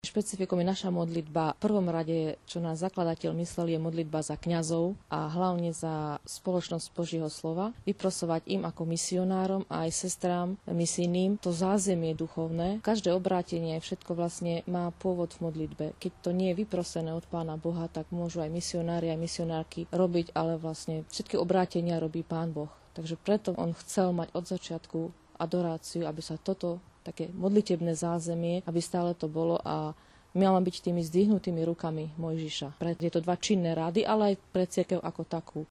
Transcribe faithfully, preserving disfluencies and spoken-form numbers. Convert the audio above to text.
Špecifikom je naša modlitba. V prvom rade, čo nás zakladateľ myslel, je modlitba za kňazov a hlavne za spoločnosť Božieho slova. Vyprosovať im ako misionárom a aj sestrám misijným to zázemie duchovné. Každé obrátenie, všetko vlastne má pôvod v modlitbe. Keď to nie je vyprosené od Pána Boha, tak môžu aj misionári, aj misionárky robiť, ale vlastne všetky obrátenia robí Pán Boh. Takže preto on chcel mať od začiatku adoráciu, aby sa toto také modlitebné zázemie, aby stále to bolo a mala byť tými zdvihnutými rukami Mojžiša. Pre tieto dva činné rady, ale aj pre cirkev ako takú.